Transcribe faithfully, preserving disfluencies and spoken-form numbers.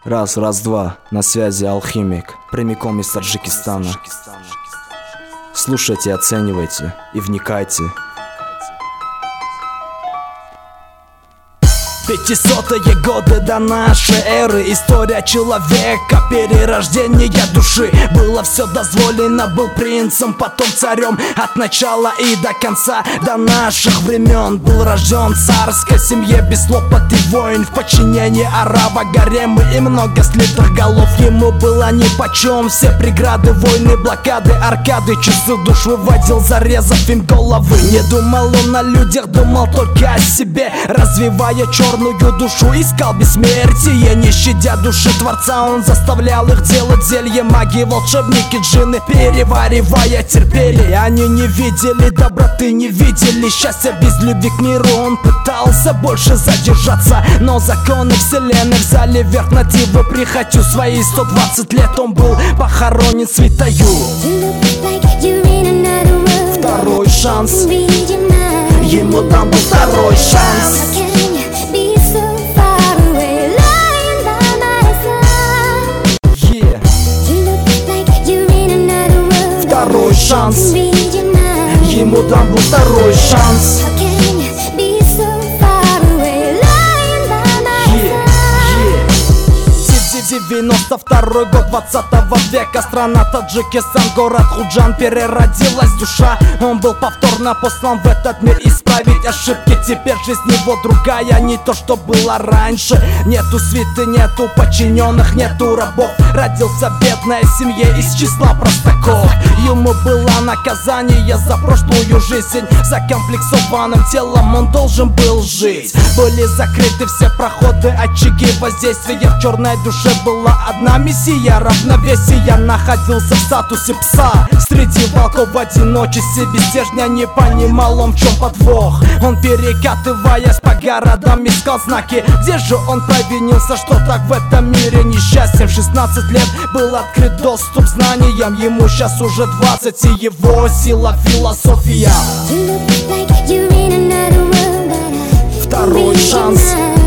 Раз, раз, два, на связи Алхимик, прямиком из Таджикистана. Слушайте, оценивайте и вникайте. Пятисотые годы до нашей эры. История человека, перерождение души. Было все дозволено, был принцем, потом царем. От начала и до конца, до наших времен. Был рожден в царской семье, без хлопот и войн. В подчинении арава, гаремы и много слитых голов. Ему было нипочем все преграды, войны, блокады, аркады. Часы душ выводил, зарезав им головы. Не думал он о людях, думал только о себе. Развивая черную душу, искал бессмертие. Не щадя души Творца, он заставлял их делать зелье. Маги, волшебники, джинны, переваривая, терпели. Они не видели доброты, не видели счастья. Без любви к миру он пытался больше задержаться, но законы вселенной взяли верх над его прихотью. Свои сто двадцать лет он был похоронен святою. Второй шанс, ему дам был второй шанс. Второй шанс, ему дам был второй шанс. девяносто второй год двадцатого века. Страна Таджикистан, город Худжан. Переродилась душа, он был повторно послан в этот мир исправить ошибки. Теперь жизнь его другая, не то что было раньше. Нету свиты, нету подчиненных, нету рабов. Родился в бедной семье из числа простаков. Ему было наказание за прошлую жизнь. Закомплексованным телом он должен был жить. Были закрыты все проходы, очаги воздействия. В черной душе была одна миссия, равновесие. Находился в статусе пса среди волков в одиночестве. Без стержня, не понимал он, в чем подвох. Он, перекатываясь по городам, искал знаки. Где же он провинился, что так в этом мире несчастьем? В шестнадцать лет был открыт доступ к знаниям. Ему сейчас уже двадцать, и его сила философия. Второй шанс.